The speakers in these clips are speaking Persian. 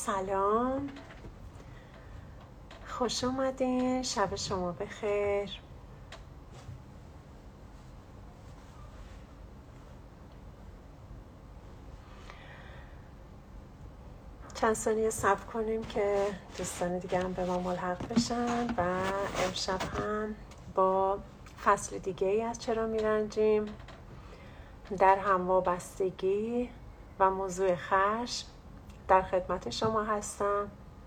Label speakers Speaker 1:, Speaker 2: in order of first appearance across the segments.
Speaker 1: سلام، خوش اومدین. شب شما بخیر. چند ثانیه صبر کنیم که دوستان دیگه هم به ما ملحق بشن و امشب هم با فصل دیگه ای از چرا میرنجیم در هموابستگی و موضوع خشم در خدمت شما هستم.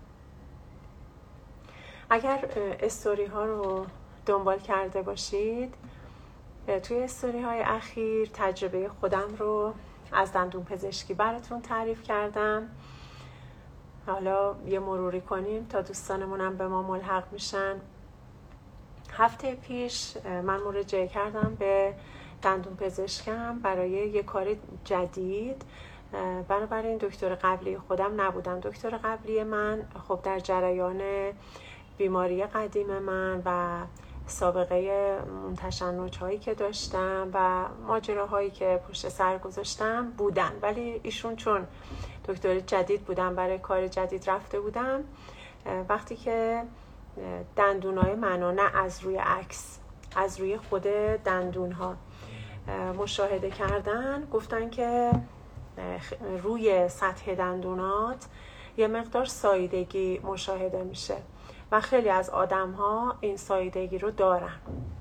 Speaker 1: اگر استوری ها رو دنبال کرده باشید، توی استوری های اخیر تجربه خودم رو از دندون پزشکی براتون تعریف کردم. حالا یه مروری کنیم تا دوستانمونم به ما ملحق میشن. هفته پیش من مراجعه کردم به دندون پزشکم برای یه کار جدید. بنابراین دکتر قبلی خودم نبودم. دکتر قبلی من خب در جریان بیماری قدیم من و سابقه تشنج هایی که داشتم و ماجراهایی که پشت سر گذاشتم بودن، ولی ایشون چون دکتر جدید بودم، برای کار جدید رفته بودم، وقتی که دندونای منو نه از روی عکس، از روی خود دندون ها مشاهده کردن، گفتن که روی سطح دندونات یه مقدار ساییدگی مشاهده میشه و خیلی از آدم ها این ساییدگی رو دارن.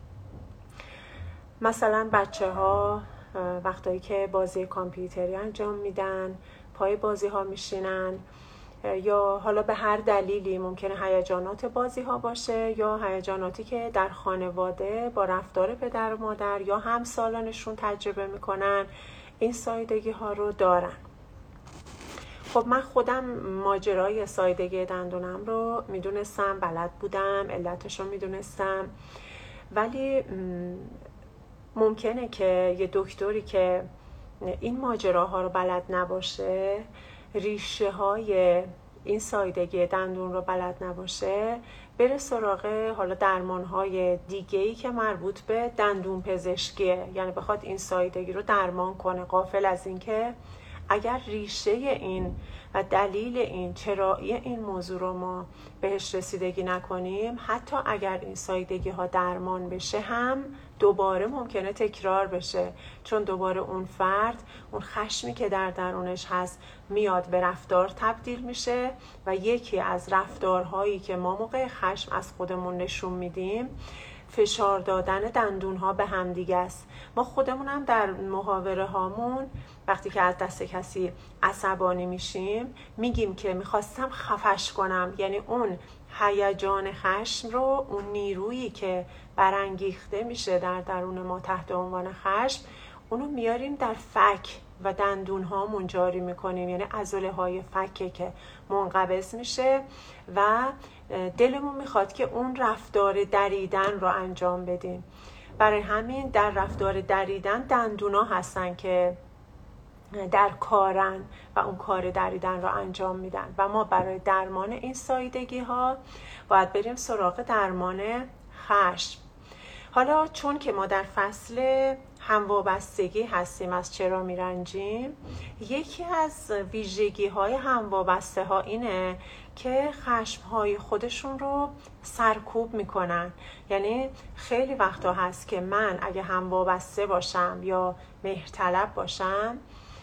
Speaker 1: مثلا بچه ها وقتایی که بازی کامپیوتری انجام میدن، پای بازی ها میشینن، یا حالا به هر دلیلی ممکنه هیجانات بازی ها باشه یا هیجاناتی که در خانواده با رفتار پدر و مادر یا همسالانشون تجربه میکنن، این ساییدگی ها رو دارن. خب من خودم ماجرای ساییدگی دندونم رو میدونستم، بلد بودم، علتش رو میدونستم، ولی ممکنه که یه دکتری که این ماجراها رو بلد نباشه، ریشه های این ساییدگی دندون رو بلد نباشه، بره سراغ حالا درمان های دیگه‌ای که مربوط به دندون پزشکیه، یعنی بخواد این ساییدگی رو درمان کنه، غافل از این که اگر ریشه این و دلیل این، چرایی این موضوع رو ما بهش رسیدگی نکنیم، حتی اگر این ساییدگی ها درمان بشه هم دوباره ممکنه تکرار بشه، چون دوباره اون فرد اون خشمی که در درونش هست میاد به رفتار تبدیل میشه و یکی از رفتارهایی که ما موقع خشم از خودمون نشون میدیم فشار دادن دندون ها به هم دیگه است. ما خودمون هم در محاوره هامون وقتی که از دست کسی عصبانی میشیم میگیم که میخواستم خفش کنم، یعنی اون هیجان خشم رو، اون نیرویی که برانگیخته میشه در درون ما تحت عنوان خشم، اونو میاریم در فک و دندون ها منجاری میکنیم، یعنی عضله های فکه که منقبض میشه و دلمون میخواد که اون رفتار دریدن رو انجام بدیم. برای همین در رفتار دریدن دندونا هستن که در کارن و اون کار دریدن رو انجام میدن و ما برای درمان این ساییدگی ها باید بریم سراغ درمان خشم. حالا چون که ما در فصل هموابستگی هستیم از چرا میرنجیم، یکی از ویژگی های هموابسته ها اینه که خشم های خودشون رو سرکوب میکنن. یعنی خیلی وقتا هست که من اگه هموابسته باشم یا مهرطلب باشم،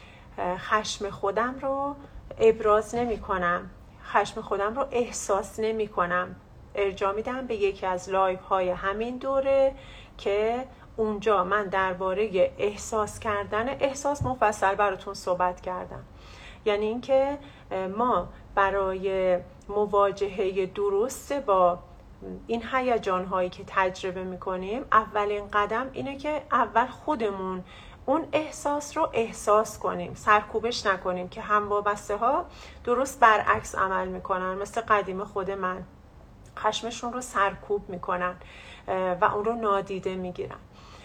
Speaker 1: خشم خودم رو ابراز نمی کنم، خشم خودم رو احساس نمی کنم. ارجاع میدم به یکی از لایو های همین دوره که اونجا من درباره احساس کردن احساس مفصل براتون صحبت کردم. یعنی اینکه ما برای مواجهه درست با این هیجان هایی که تجربه میکنیم، اولین قدم اینه که اول خودمون اون احساس رو احساس کنیم، سرکوبش نکنیم، که هموابسته ها درست برعکس عمل میکنن. مثل قدیم خود من، خشمشون رو سرکوب میکنن و اون رو نادیده میگیرن.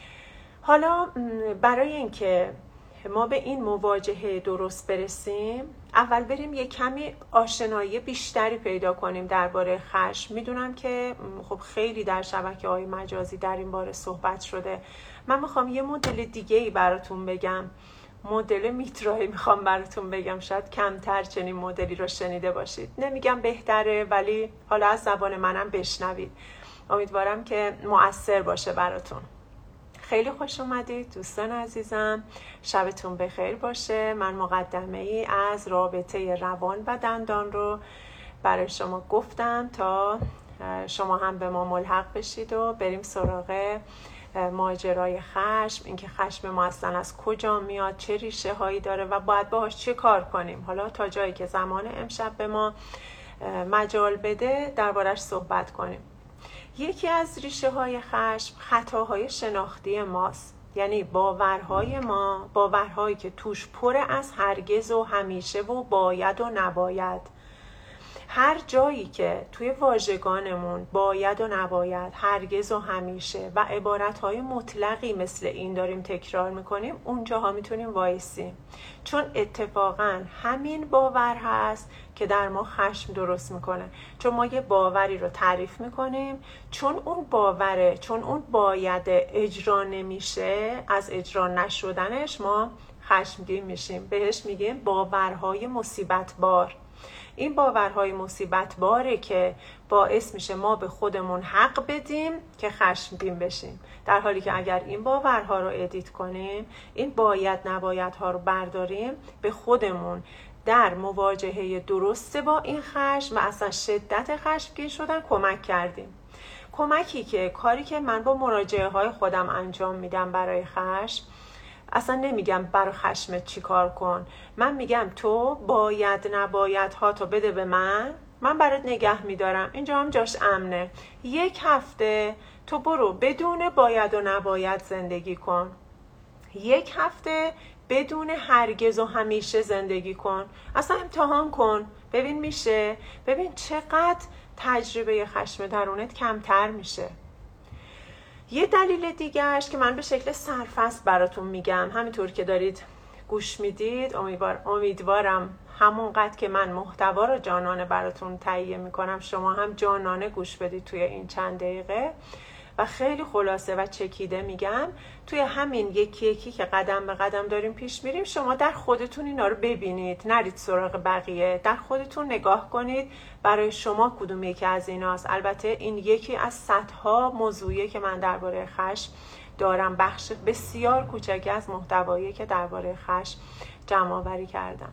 Speaker 1: حالا برای اینکه ما به این مواجهه درست برسیم، اول بریم یک کمی آشنایی بیشتری پیدا کنیم درباره خشم. میدونم که خب خیلی در شبکه‌های مجازی در این باره صحبت شده. من میخوام یه مدل دیگه‌ای براتون بگم. مدل میترایی میخوام براتون بگم، شاید کمتر چنین مدلی رو شنیده باشید. نمیگم بهتره، ولی حالا از زبان منم بشنوید. امیدوارم که مؤثر باشه براتون. خیلی خوش اومدید دوستان عزیزم، شبتون بخیر باشه. من مقدمه ای از رابطه روان و دندان رو برای شما گفتم تا شما هم به ما ملحق بشید و بریم سراغ ماجرای خشم، اینکه خشم ما اصلا از کجا میاد، چه ریشه هایی داره و باید باهاش چه کار کنیم. حالا تا جایی که زمان امشب به ما مجال بده دربارش صحبت کنیم. یکی از ریشه های خشم خطاهای شناختی ماست، یعنی باورهای ما، باورهایی که توش پر از هرگز و همیشه و باید و نباید. هر جایی که توی واژگانمون باید و نباید، هرگز و همیشه و عبارتهای مطلقی مثل این داریم تکرار میکنیم، اونجاها میتونیم وایسیم، چون اتفاقا همین باور هست که در ما خشم درست میکنه. چون ما یه باوری رو تعریف میکنیم، چون اون باوره، چون اون باید اجرا نمیشه، از اجرا نشدنش ما خشمگین میشیم. بهش میگیم باورهای مصیبت بار. این باورهای مصیبت باره که باعث میشه ما به خودمون حق بدیم که خشمگین بشیم، در حالی که اگر این باورها رو ادیت کنیم، این باید نبایدها رو برداریم، به خودمون در مواجهه درست با این خشم و اصلا شدت خشمگین شدن کمک کردیم. کمکی که کاری که من با مراجعه های خودم انجام میدم برای خشم، اصلا نمیگم برای خشمت چی کار کن، من میگم تو باید نباید ها تو بده به من برات نگه میدارم، اینجا هم جاش امنه. 1 هفته تو برو بدون باید و نباید زندگی کن، 1 هفته بدون هرگز و همیشه زندگی کن، اصلا امتحان کن ببین میشه، ببین چقدر تجربه خشم درونت کمتر میشه. یه دلیل دیگهش که من به شکل سرفصل براتون میگم، همینطور که دارید گوش میدید، امیدوارم همونقدر که من محتوا رو جانانه براتون تهیه میکنم، شما هم جانانه گوش بدید توی این چند دقیقه. و خیلی خلاصه و چکیده میگم، توی همین یکی یکی که قدم به قدم داریم پیش میریم، شما در خودتون اینا رو ببینید، نرید سراغ بقیه، در خودتون نگاه کنید برای شما کدوم یکی از ایناست. البته این یکی از صدها موضوعیه که من درباره خشم دارم، بخش بسیار کوچکی از محتوایی که درباره خشم جمع آوری کردم.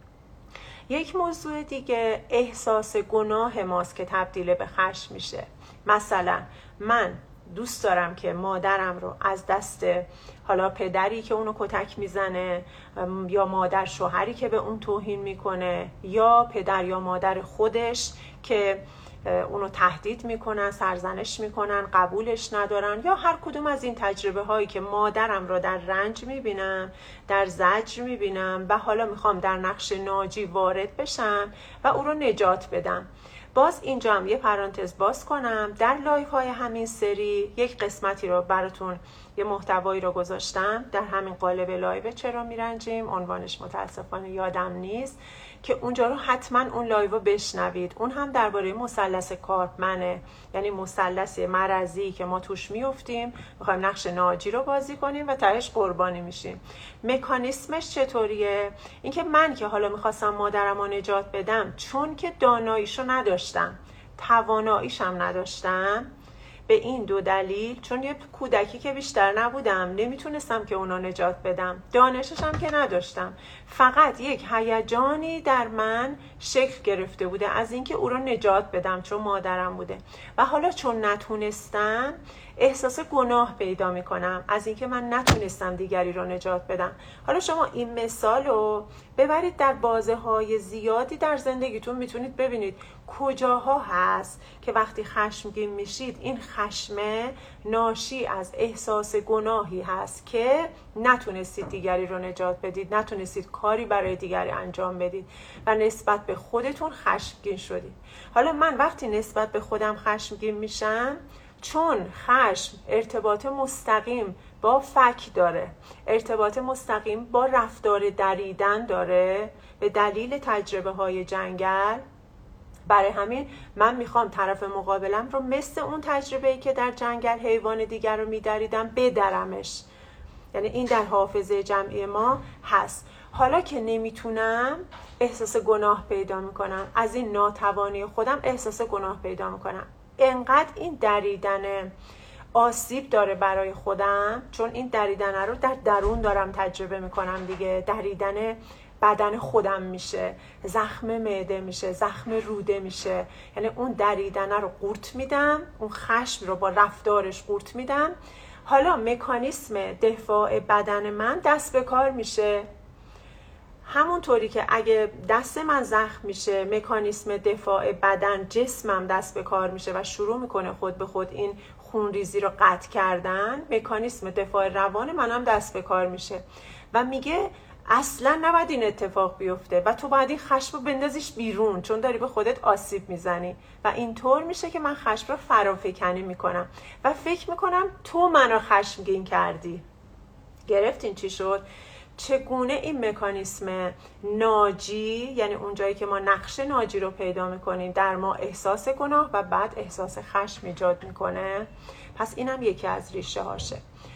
Speaker 1: یک موضوع دیگه احساس گناه ماست که تبدیل به خشم میشه. مثلا من دوست دارم که مادرم رو از دست حالا پدری که اونو کتک میزنه، یا مادر شوهری که به اون توهین میکنه، یا پدر یا مادر خودش که اونو تهدید میکنن، سرزنش میکنن، قبولش ندارن، یا هر کدوم از این تجربه هایی که مادرم رو در رنج میبینم، در زجر میبینم و حالا میخوام در نقش ناجی وارد بشم و او رو نجات بدم. باز اینجا هم یه پرانتز باز کنم، در لایف های همین سری یک قسمتی رو براتون، یه محتوایی رو گذاشتم در همین قالب لایو چرا میرنجیم، عنوانش متاسفانه یادم نیست، که اونجا رو حتما اون لایو رو بشنوید. اون هم درباره مثلث کارپمنه، یعنی مثلث مرضی که ما توش میافتیم، میخوایم نقش ناجی رو بازی کنیم و تهش قربانی میشیم. مکانیسمش چطوریه؟ اینکه من که حالا میخواستم مادرم رو نجات بدم، چون که داناییشو نداشتم، تواناییشم نداشتم، به این 2 دلیل، چون یه کودکی که بیشتر نبودم، نمیتونستم که اونا نجات بدم، دانشش هم که نداشتم، فقط یک هیجانی در من شکل گرفته بوده از اینکه او رو نجات بدم چون مادرم بوده، و حالا چون نتونستم احساس گناه پیدا میکنم از اینکه من نتونستم دیگری رو نجات بدم. حالا شما این مثال رو ببرید در بازه‌های زیادی در زندگیتون، میتونید ببینید کجاها هست که وقتی خشمگین میشید، این خشمه ناشی از احساس گناهی هست که نتونستید دیگری رو نجات بدید، نتونستید کاری برای دیگری انجام بدید و نسبت به خودتون خشمگین شدید. حالا من وقتی نسبت به خودم خشمگین میشم، چون خشم ارتباط مستقیم با فک داره، ارتباط مستقیم با رفتار دریدن داره به دلیل تجربه های جنگل، برای همین من میخوام طرف مقابلم رو مثل اون تجربه‌ای که در جنگل حیوان دیگر رو میدریدم بدرمش. یعنی این در حافظه جمعی ما هست. حالا که نمیتونم احساس گناه پیدا میکنم، از این ناتوانی خودم احساس گناه پیدا میکنم. انقدر این دریدن آسیب داره برای خودم، چون این دریدن رو در درون دارم تجربه میکنم دیگه. دریدن بدن خودم میشه، زخم معده میشه، زخم روده میشه. یعنی اون دریدن رو قورت میدم، اون خشم رو با رفتارش قورت میدم. حالا مکانیسم دفاع بدن من دست به کار میشه. همونطوری که اگه دست من زخم میشه، مکانیسم دفاع بدن جسمم دست به کار میشه و شروع میکنه خود به خود این خونریزی رو قطع کردن، مکانیسم دفاع روان منم دست به کار میشه و میگه اصلا نباید این اتفاق بیفته و تو باید این خشم رو بندازیش بیرون، چون داری به خودت آسیب میزنی. و اینطور میشه که من خشم رو فرافکنی میکنم و فکر میکنم تو منو خشمگین کردی. گرفتین چی شد؟ چگونه این مکانیسم ناجی، یعنی اونجایی که ما نقش ناجی رو پیدا میکنیم، در ما احساس گناه و بعد احساس خشم ایجاد میکنه. پس اینم یکی از ریشه هاشه.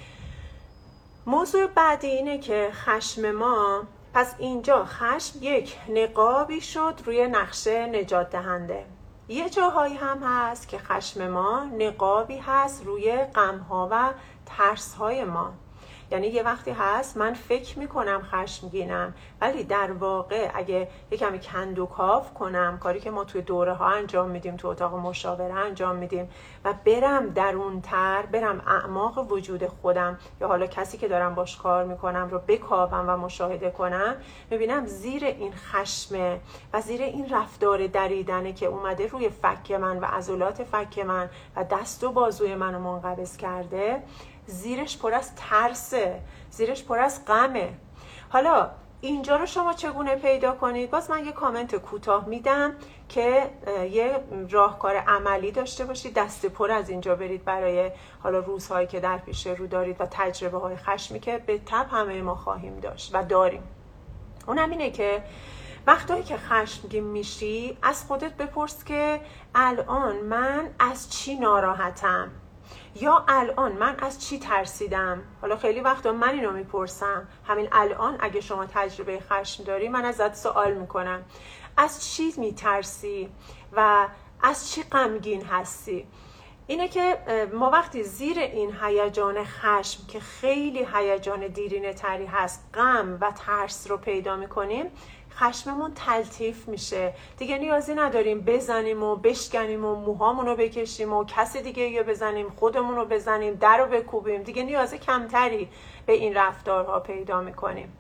Speaker 1: موضوع بعدی اینه که خشم ما، پس اینجا خشم یک نقابی شد روی نقشه نجات دهنده. یه جاهایی هم هست که خشم ما نقابی هست روی غم‌ها و ترس‌های ما. یعنی یه وقتی هست من فکر میکنم خشمگینم، ولی در واقع اگه یه کمی کندوکاو کنم، کاری که ما توی دوره ها انجام میدیم، تو اتاق مشاوره انجام میدیم، و برم درونتر، برم اعماق وجود خودم یا حالا کسی که دارم باش کار میکنم رو بکاوم و مشاهده کنم، میبینم زیر این خشم و زیر این رفتار دریدنه که اومده روی فک من و عضلات فک من و دست و بازوی منو منقبض کرده، زیرش پر از ترسه، زیرش پر از غمه. حالا اینجا رو شما چگونه پیدا کنید؟ باز من یه کامنت کوتاه میدم که یه راهکار عملی داشته باشید، دست پر از اینجا برید برای حالا روزهایی که در پیش رو دارید و تجربه های خشمی که به تبع همه ما خواهیم داشت و داریم. اونم اینه که وقتایی که خشمگین میشی از خودت بپرس که الان من از چی ناراحتم، یا الان من از چی ترسیدم. حالا خیلی وقتا من اینو میپرسم، همین الان اگه شما تجربه خشم داری من ازت سوال میکنم از چی میترسی و از چی غمگین هستی. اینه که ما وقتی زیر این هیجان خشم که خیلی هیجان دیرینه تری هست، غم و ترس رو پیدا میکنیم، خشممون تلطیف میشه دیگه. نیازی نداریم بزنیم و بشکنیم و موهامون رو بکشیم و کسی دیگه یا بزنیم، خودمون رو بزنیم، در رو بکوبیم، دیگه نیاز کمتری به این رفتارها پیدا میکنیم.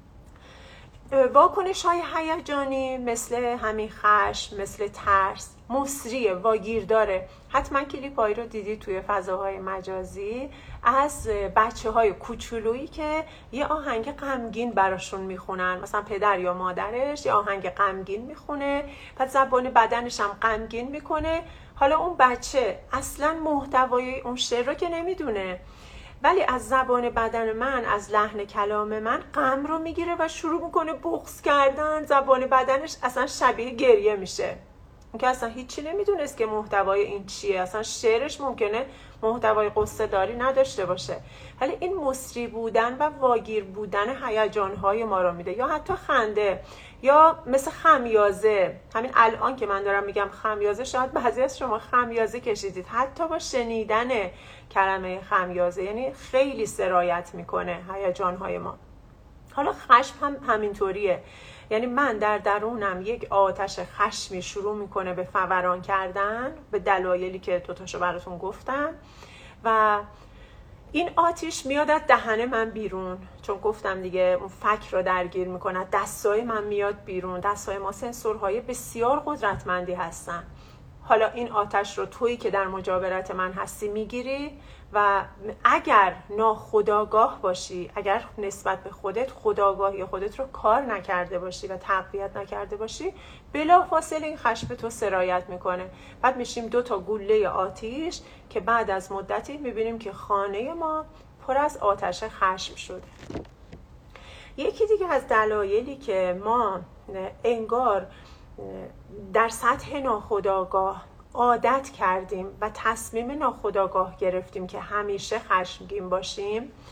Speaker 1: واکنش های هیجانی مثل همین خشم، مثل ترس، مصریه، واگیر داره. حتما کلیپ هایی رو دیدی توی فضاهای مجازی از بچه های کوچولویی که یه آهنگ غمگین براشون میخونن، مثلا پدر یا مادرش یه آهنگ غمگین میخونه، پس زبان بدنش هم غمگین میکنه. حالا اون بچه اصلا محتوای اون شعر رو که نمیدونه، ولی از زبان بدن من، از لحن کلام من غم رو میگیره و شروع میکنه بغض کردن. زبان بدنش اصلا شبیه گریه میشه. اون که اصلا هیچی نمیدونست که محتوای این چیه، اصلا شعرش ممکنه محتوای قصه داری نداشته باشه، ولی این مصری بودن و واگیر بودن هیجان‌های ما رو میده. یا حتی خنده، یا مثل خمیازه. همین الان که من دارم میگم خمیازه، شاید بعضی از شما خمیازه کشیدید حتی با شنیدن کلمه خمیازه، یعنی خیلی سرایت میکنه هیجان‌های ما. حالا خشم هم همینطوریه، یعنی من در درونم یک آتش خشمی شروع میکنه به فوران کردن به دلایلی که دوتاشو براتون گفتم، و این آتش میاد از دهن من بیرون، چون گفتم دیگه اون فک رو درگیر میکنه، دستای من میاد بیرون. دستای ما سنسورهای بسیار قدرتمندی هستن. حالا این آتش رو تویی که در مجاورت من هستی میگیری و اگر ناخودآگاه باشی، اگر نسبت به خودت خودآگاهی خودت رو کار نکرده باشی و تقویت نکرده باشی، بلافاصله این خشم به تو سرایت میکنه. بعد میشیم 2 تا گوله آتش که بعد از مدتی میبینیم که خانه ما پر از آتش خشم شده. یکی دیگه از دلایلی که ما انگار در سطح ناخودآگاه عادت کردیم و تصمیم ناخودآگاه گرفتیم که همیشه خشمگین باشیم،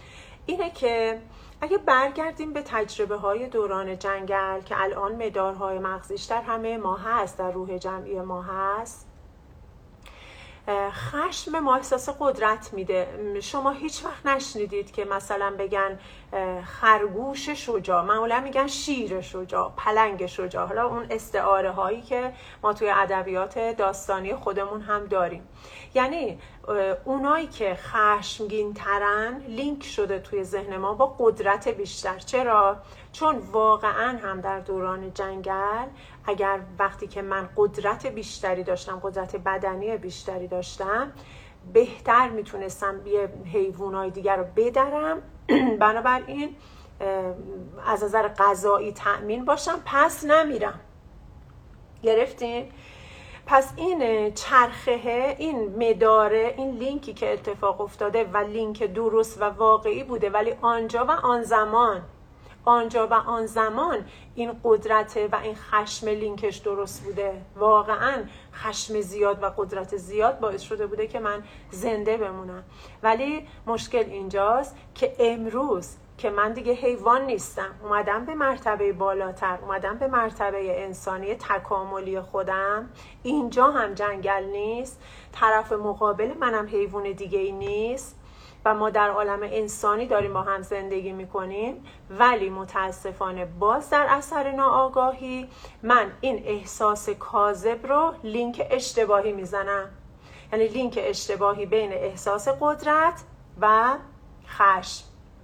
Speaker 1: اینه که اگه برگردیم به تجربه های دوران جنگل که الان مدارهای مغزیش در همه ما هست، در روح جمعی ما هست، خشم ما احساس قدرت میده. شما هیچ وقت نشنیدید که مثلا بگن خرگوش شجاع، معمولا میگن شیر شجاع، پلنگ شجاع. حالا اون استعاره هایی که ما توی ادبیات داستانی خودمون هم داریم، یعنی اونایی که خشمگین ترن لینک شده توی ذهن ما با قدرت بیشتر. چرا؟ چون واقعا هم در دوران جنگل اگر وقتی که من قدرت بیشتری داشتم، قدرت بدنی بیشتری داشتم، بهتر میتونستم یه حیوانای دیگر رو بدرم، بنابراین از نظر غذایی تأمین باشم، پس نمیرم. گرفتین؟ پس این چرخه، این مداره، این لینکی که اتفاق افتاده و لینک درست و واقعی بوده، ولی آنجا و آن زمان این قدرت و این خشم لینکش درست بوده. واقعا خشم زیاد و قدرت زیاد باعث شده بوده که من زنده بمونم. ولی مشکل اینجاست که امروز که من دیگه حیوان نیستم، اومدم به مرتبه بالاتر، اومدم به مرتبه انسانی تکاملی خودم، اینجا هم جنگل نیست، طرف مقابل منم حیوان دیگه ای نیست و ما در عالم انسانی داریم با هم زندگی میکنیم. ولی متاسفانه باز در اثر ناآگاهی من این احساس کاذب رو لینک اشتباهی میزنم، یعنی لینک اشتباهی بین احساس قدرت و خشم.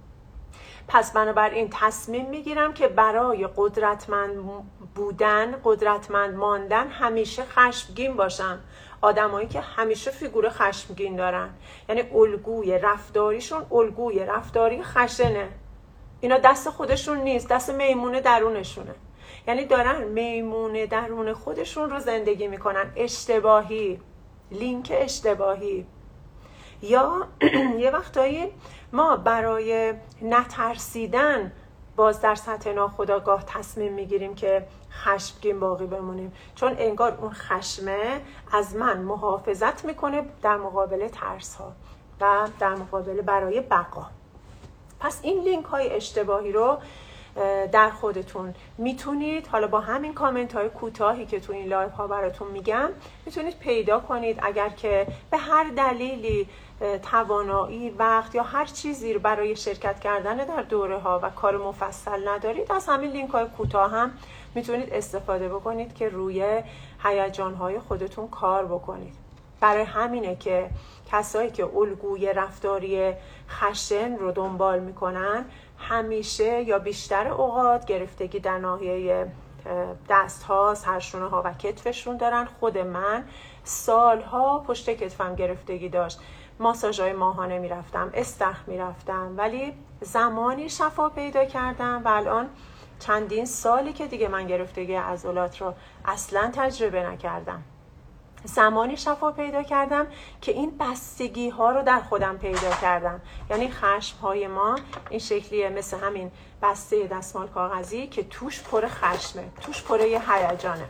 Speaker 1: پس بنابراین تصمیم میگیرم که برای قدرتمند بودن، قدرتمند ماندن، همیشه خشمگین باشم. آدمایی که همیشه فیگور خشمگین دارن، یعنی الگوی رفتاریشون الگوی رفتاری خشنه. اینا دست خودشون نیست، دست میمون درونشونه. یعنی دارن میمون درون خودشون رو زندگی میکنن اشتباهی، لینک اشتباهی. یا یه وقتایی ما برای نترسیدن باز در سطح ناخودآگاه تصمیم میگیریم که خشمگین باقی بمونیم، چون انگار اون خشمه از من محافظت میکنه در مقابل ترس ها و در مقابل برای بقا. پس این لینک های اشتباهی رو در خودتون میتونید حالا با همین کامنت های کوتاهی که تو این لایو ها براتون میگم میتونید پیدا کنید. اگر که به هر دلیلی توانایی، وقت یا هر چیزی رو برای شرکت کردن در دوره ها و کار مفصل ندارید، از همین لینک های کوتاه هم میتونید استفاده بکنید که روی هیجان های خودتون کار بکنید. برای همینه که کسایی که الگوی رفتاری خشن رو دنبال میکنن همیشه یا بیشتر اوقات گرفتگی در ناحیه دست ها، سرشونه ها و کتفشون دارن. خود من سالها پشت کتفم گرفتگی داشت، ماساژهای ماهانه میرفتم، استخر میرفتم، ولی زمانی شفا پیدا کردم و الان چندین سالی که دیگه من گرفتگی عضلات رو اصلا تجربه نکردم. زمانی شفا پیدا کردم که این بستگی ها رو در خودم پیدا کردم. یعنی خشم های ما این شکلیه، مثل همین بسته دستمال کاغذی که توش پر خشمه، توش پر یه هیجانه.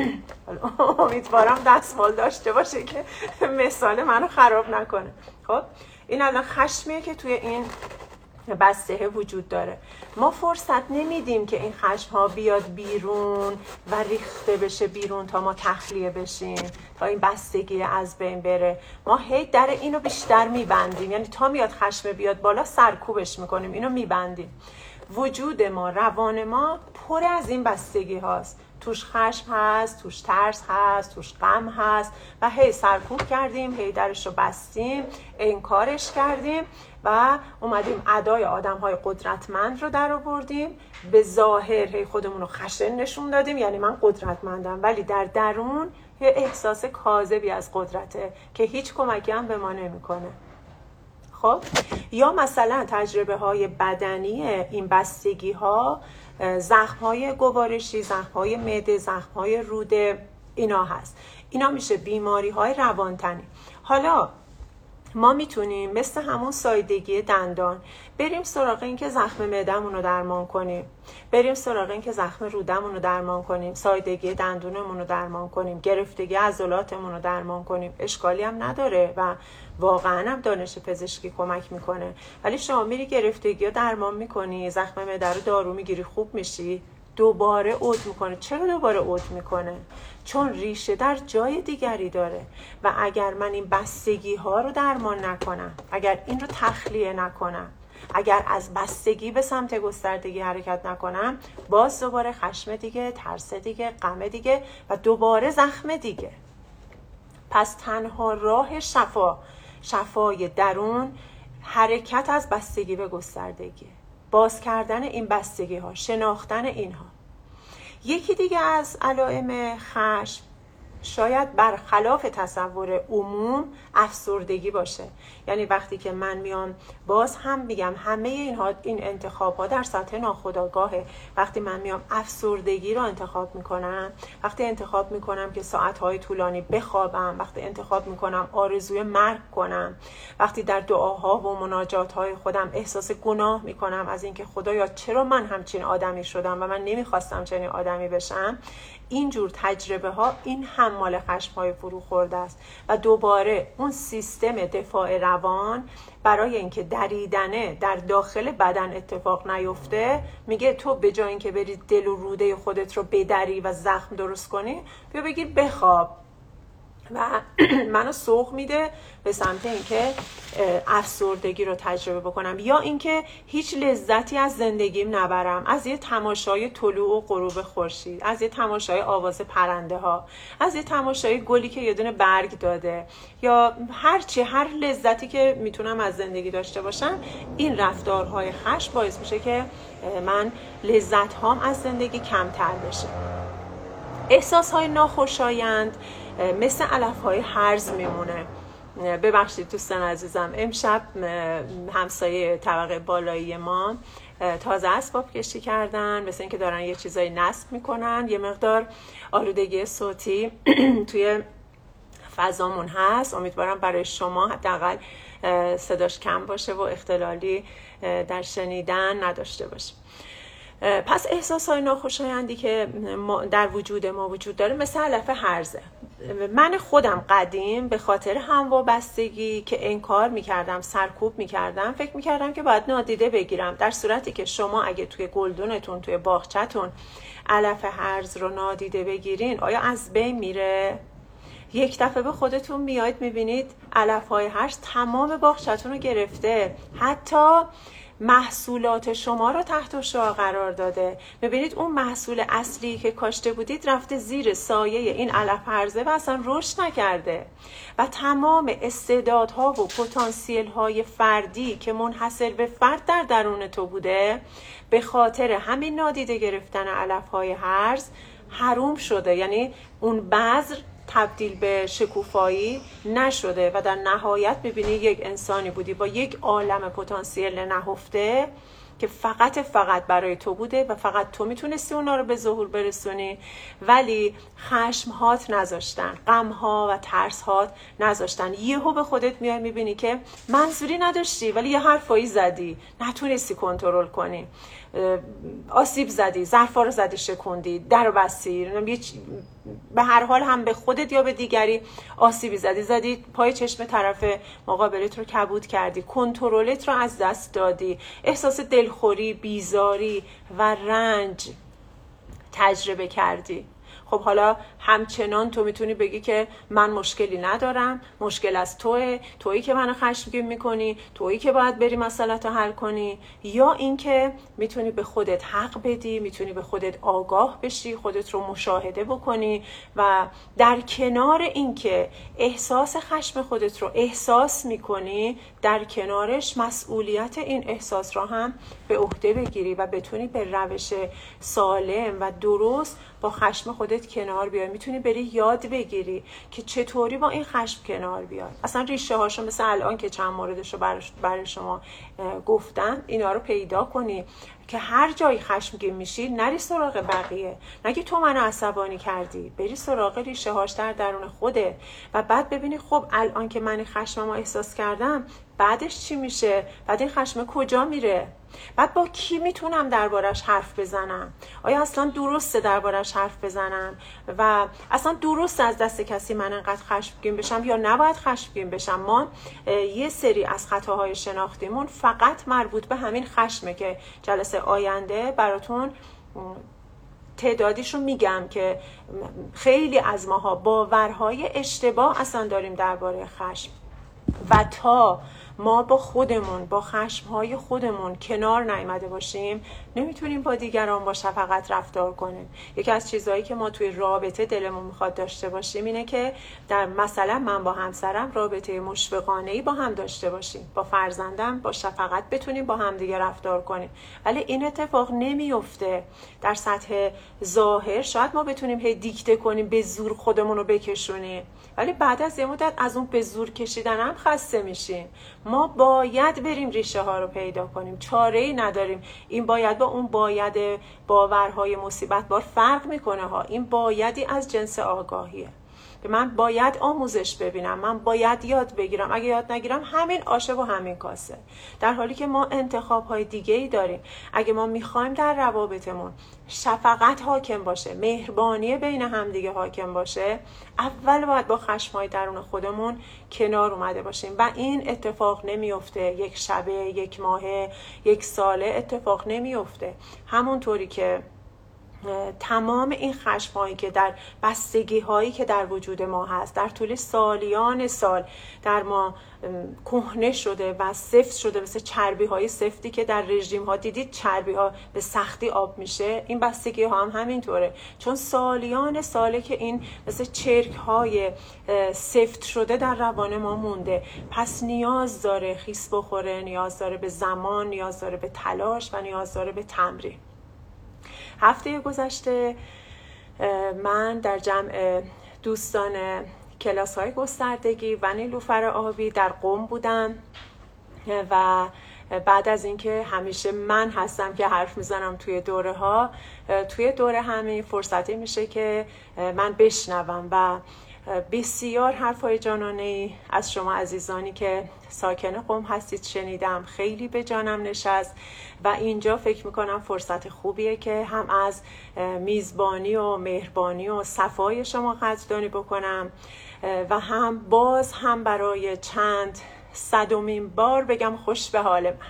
Speaker 1: امیدوارم دستمال داشته باشه که مثال منو خراب نکنه. خب این الان خشمیه که توی این بسته وجود داره. ما فرصت نمیدیم که این خشم ها بیاد بیرون و ریخته بشه بیرون تا ما تخلیه بشیم، تا این بستگی از بین بره. ما هی در اینو بیشتر میبندیم، یعنی تا میاد خشم بیاد بالا سرکوبش میکنیم، اینو میبندیم. وجود ما، روان ما پر از این بستگی هاست. توش خشم هست، توش ترس هست، توش غم هست و هی سرکوب کردیم، هی درش رو بستیم، انکارش کردیم و اومدیم ادای آدم‌های قدرتمند رو در آوردیم. به ظاهر هی خودمون رو خشن نشون دادیم، یعنی من قدرتمندم، ولی در درون یه احساس کاذبی از قدرته که هیچ کمکی هم به ما نمی‌کنه. خب یا مثلا تجربه های بدنی این بستگی ها، زخم های گوارشی، زخم های معده، زخم های روده، اینا هست. اینا میشه بیماری های روانتنی. حالا ما میتونیم مثل همون سایدگی دندان بریم سراغ این که زخم معده‌مون رو درمان کنیم، بریم سراغ این که زخم رودمون رو درمان کنیم، سایدگی دندونمون رو درمان کنیم، گرفتگی عضلاتمون رو درمان کنیم. اشکالی هم نداره و واقعا هم دانش پزشکی کمک میکنه. ولی شما میری گرفتگی رو درمان میکنی، زخم معده رو دارو میگیری، خوب میشی، دوباره عود میکنه. چرا دوباره عود میکنه؟ چون ریشه در جای دیگری داره. و اگر من این بستگی ها رو درمان نکنم، اگر این رو تخلیه نکنم، اگر از بستگی به سمت گستردگی حرکت نکنم، باز دوباره خشم دیگه، ترس دیگه، غم دیگه و دوباره زخم دیگه. پس تنها راه شفای درون حرکت از بستگی به گستردگی، باز کردن این بستگی ها، شناختن اینها. یکی دیگه از علائم خشم شاید برخلاف تصور عموم افسردگی باشه. یعنی وقتی که من میام، باز هم میگم همه این انتخاب ها در سطح ناخودآگاهه. وقتی من میام افسردگی رو انتخاب میکنم، وقتی انتخاب میکنم که ساعتهای طولانی بخوابم، وقتی انتخاب میکنم آرزوی مرگ کنم، وقتی در دعاها و مناجات های خودم احساس گناه میکنم از اینکه خدایا چرا من همچین آدمی شدم و من نمیخواستم چنین آدمی بشم، اینجور تجربه ها این هم مال خشم های فرو خورده است. و دوباره اون سیستم دفاع روان برای اینکه دریدنه در داخل بدن اتفاق نیفته، میگه تو به جای اینکه بری دل و روده خودت رو بدری و زخم درست کنی، بیا بگیر بخواب. و منو سوق میده به سمت اینکه افسردگی رو تجربه بکنم، یا اینکه هیچ لذتی از زندگیم نبرم، از یه تماشای طلوع و غروب خورشید، از یه تماشای آواز پرنده ها، از یه تماشای گلی که یه دونه برگ داده، یا هر لذتی که میتونم از زندگی داشته باشم. این رفتارهای خشم باعث میشه که من لذت هام از زندگی کمتر بشه. احساس های ناخوشایند مثل علف های هرز میمونه. ببخشید دوستان عزیزم، امشب همسایه طبقه بالایی ما تازه اسباب کشی کردن، مثل اینکه دارن یه چیزایی نصب میکنن. یه مقدار آلودگی صوتی توی فضامون هست. امیدوارم برای شما حداقل صداش کم باشه و اختلالی در شنیدن نداشته باشه. پس احساس‌های ناخوشایندی که در وجود ما وجود داره مثل علف هرزه. من خودم قدیم به خاطر هموابستگی که انکار میکردم، سرکوب میکردم، فکر میکردم که باید نادیده بگیرم، در صورتی که شما اگه توی گلدونتون، توی باغچتون علف هرز رو نادیده بگیرین، آیا از بین میره؟ یک دفعه به خودتون میایید میبینید علف‌های هرز تمام باغچتون رو گرفته، حتی محصولات شما رو تحت شعاع قرار داده. ببینید اون محصول اصلی که کاشته بودید رفته زیر سایه این علف هرزه و اصلا رشد نکرده و تمام استعدادها و پتانسیل های فردی که منحصر به فرد در درون تو بوده به خاطر همین نادیده گرفتن علف های هرز حروم شده. یعنی اون بذر تبدیل به شکوفایی نشده و در نهایت میبینی یک انسانی بودی با یک عالم پتانسیل نهفته که فقط برای تو بوده و فقط تو میتونستی اونا رو به ظهور برسونی، ولی خشمهات نذاشتن، غمها و ترسهات نذاشتن. یهو به خودت میای میبینی که منظوری نداشتی ولی یه حرفایی زدی، نتونستی کنترل کنی، آسیب زدی، ظرفا رو زدی، شکوندی، در رو بستی، به هر حال هم به خودت یا به دیگری آسیبی زدی، پای چشم طرف مقابلت رو کبود کردی، کنترلت رو از دست دادی، احساس دلخوری، بیزاری و رنج تجربه کردی. خب حالا همچنان تو میتونی بگی که من مشکلی ندارم، مشکل از تویی که منو خشمگین میکنی، تویی که باید بری مسئله‌تو حل کنی، یا اینکه میتونی به خودت حق بدی، میتونی به خودت آگاه بشی، خودت رو مشاهده بکنی و در کنار اینکه احساس خشم خودت رو احساس میکنی، در کنارش مسئولیت این احساس رو هم به عهده بگیری و بتونی به روش سالم و درست با خشم خودت کنار بیای، میتونی بری یاد بگیری که چطوری با این خشم کنار بیای. اصلا ریشه هاشو مثل الان که چند موردشو برای شما گفتم اینا رو پیدا کنی که هر جایی خشمگین میشی نری سراغ بقیه، نگی تو منو عصبانی کردی، بری سراغ ریشه هاش در درون خوده و بعد ببینی خب الان که من خشممو احساس کردم بعدش چی میشه، بعد این خشم کجا میره، بعد با کی میتونم دربارش حرف بزنم، آیا اصلا درسته دربارش حرف بزنم و اصلا درسته از دست کسی من انقدر خشمگین بشم یا نباید خشمگین بشم. ما یه سری از خطاهای شناختیمون فقط مربوط به همین خشمه که جلسه آینده براتون تعدادیشو میگم که خیلی از ماها باورهای اشتباه اصلا داریم درباره خشم و تا ما با خودمون با خشمهای خودمون کنار نیامده باشیم نمیتونیم با دیگران با شفقت رفتار کنیم. یکی از چیزهایی که ما توی رابطه دلمون میخواد داشته باشیم اینه که در مثلا من با همسرم رابطه مشفقانه‌ای با هم داشته باشیم، با فرزندم با شفقت بتونیم با هم دیگه رفتار کنیم، ولی این اتفاق نمیفته. در سطح ظاهر شاید ما بتونیم هی دیکته کنیم، به زور خودمون رو بکشونیم، ولی بعد از یه مدت از اون به زور کشیدن هم خسته میشیم. ما باید بریم ریشه ها رو پیدا کنیم، چاره‌ای نداریم. این باید با اون باید باورهای مصیبت بار فرق میکنه ها. این بایدی از جنس آگاهیه که من باید آموزش ببینم، من باید یاد بگیرم، اگه یاد نگیرم همین آشه و همین کاسه. در حالی که ما انتخاب‌های دیگه‌ای داریم. اگه ما میخوایم در روابطمون شفقت حاکم باشه، مهربانی بین همدیگه حاکم باشه، اول باید با خشم‌های درون خودمون کنار اومده باشیم و این اتفاق نمیفته یک شبه، یک ماهه، یک ساله اتفاق نمیفته. همونطوری که تمام این خشم‌هایی که در بستگی‌هایی که در وجود ما هست در طول سالیان سال در ما کهنه شده و سفت شده، مثل چربی‌های سفتی که در رژیم‌ها دیدید چربی‌ها به سختی آب میشه، این بستگی‌ها هم همینطوره، چون سالیان ساله که این مثل چرک‌های سفت شده در روان ما مونده. پس نیاز داره خیس بخوره، نیاز داره به زمان، نیاز داره به تلاش و نیاز داره به تمرین. هفته گذشته من در جمع دوستان کلاس‌های گستردگی و نیلوفر آبی در قم بودم و بعد از اینکه همیشه من هستم که حرف میزنم توی دوره ها، توی دوره همین فرصتی میشه که من بشنوم و بسیار حرفای جانانه‌ای از شما عزیزانی که ساکن قم هستید شنیدم، خیلی به جانم نشست و اینجا فکر میکنم فرصت خوبیه که هم از میزبانی و مهربانی و صفای شما قدردانی بکنم و هم برای چند صدمین بار بگم خوش به حال من،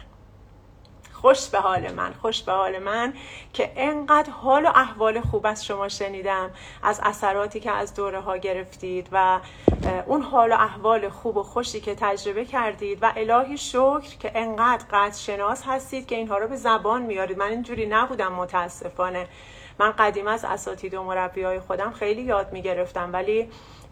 Speaker 1: خوش به حال من، خوش به حال من که انقدر حال و احوال خوب از شما شنیدم، از اثراتی که از دوره ها گرفتید و اون حال و احوال خوب و خوشی که تجربه کردید و الهی شکر که انقدر قدر شناس هستید که اینها رو به زبان میارید. من اینجوری نبودم متاسفانه. من قدیم از اساتید و مربیای خودم خیلی یاد میگرفتم ولی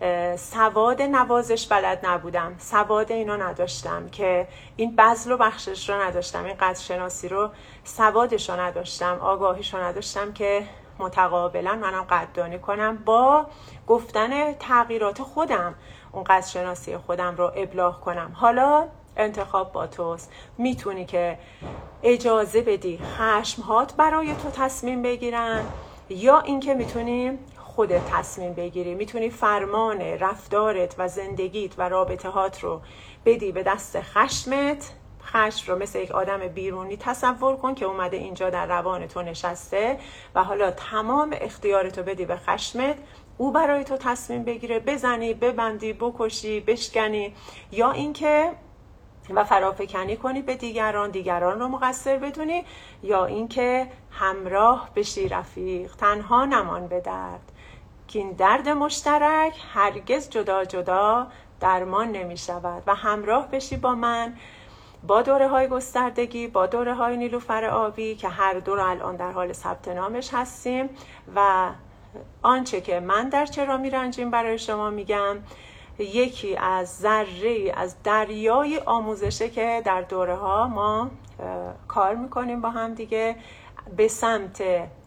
Speaker 1: سواد نوازش بلد نبودم، سواد اینو نداشتم که این بذل و بخشش رو نداشتم، این قدر شناسی رو سوادش رو نداشتم، آگاهیش رو نداشتم که متقابلا منم قدردانی کنم با گفتن تغییرات خودم، اون قدر شناسی خودم رو ابلاغ کنم. حالا انتخاب با توست، میتونی که اجازه بدی خشمهات برای تو تصمیم بگیرن یا اینکه میتونی خودت تصمیم بگیری، میتونی فرمان رفتارت و زندگیت و رابطهات رو بدی به دست خشمت. خشم رو مثل یک آدم بیرونی تصور کن که اومده اینجا در روان تو نشسته و حالا تمام اختیارتو بدی به خشمت، او برای تو تصمیم بگیره، بزنی، ببندی، بکشی، بشکنی یا اینکه و فرافکنی کنی به دیگران رو مقصر بدونی یا اینکه همراه بشی رفیق، تنها نمان به درد که این درد مشترک هرگز جدا جدا درمان نمی شود و همراه بشی با من با دوره های گستردگی، با دوره های نیلوفر آبی که هر دو رو الان در حال ثبت نامش هستیم و آنچه که من در چرا میرنجیم برای شما میگم یکی از ذره از دریای آموزشه که در دوره ها ما کار میکنیم با هم دیگه به سمت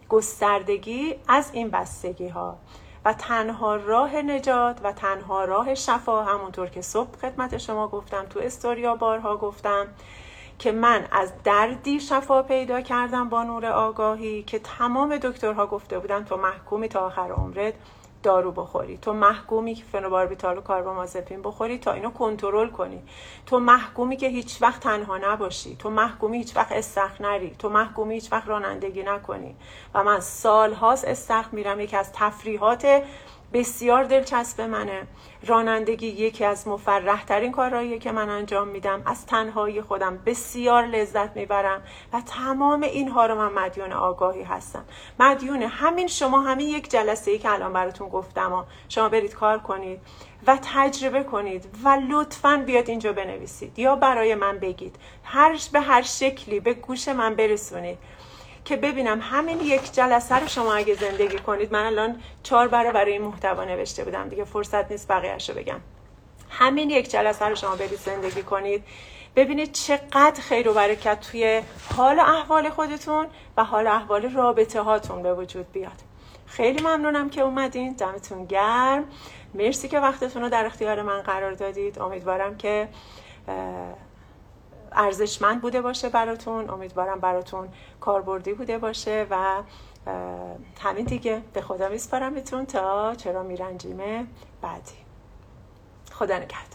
Speaker 1: گستردگی از این بستگی ها و تنها راه نجات و تنها راه شفا، همونطور که صبح خدمت شما گفتم، تو استوریا بارها گفتم که من از دردی شفا پیدا کردم با نور آگاهی که تمام دکترها گفته بودن تو محکومی تا آخر عمرت دارو بخوری، تو محکومی که فنوباربیتال و کاربامازپین بخوری تا اینو کنترل کنی، تو محکومی که هیچ وقت تنها نباشی، تو محکومی هیچ وقت استخر نری، تو محکومی هیچ وقت رانندگی نکنی. و من سالهاست استخر میرم، یکی از تفریحات بسیار دلچسب منه. رانندگی یکی از مفرح ترین کارهاییه که من انجام میدم. از تنهایی خودم بسیار لذت میبرم و تمام اینها رو من مدیون آگاهی هستم. مدیون همین شما، همین یک جلسه ای که الان براتون گفتم شما برید کار کنید و تجربه کنید و لطفاً بیاد اینجا بنویسید یا برای من بگید، به هر شکلی به گوش من برسونید که ببینم همین یک جلسه رو شما اگه زندگی کنید. من الان 4 برای این محتوا نوشته بودم دیگه، فرصت نیست بقیه‌اش رو بگم. همین یک جلسه رو شما برید زندگی کنید، ببینید چقدر خیر و برکت توی حال احوال خودتون و حال احوال رابطه هاتون به وجود بیاد. خیلی ممنونم که اومدین، دمتون گرم، مرسی که وقتتون رو در اختیار من قرار دادید. امیدوارم که ارزشمند بوده باشه براتون، امیدوارم براتون کاربردی بوده باشه و همین دیگه. به خدا میسپارمتون تا چرا میرنجیم بعدی. خدا نگهدار.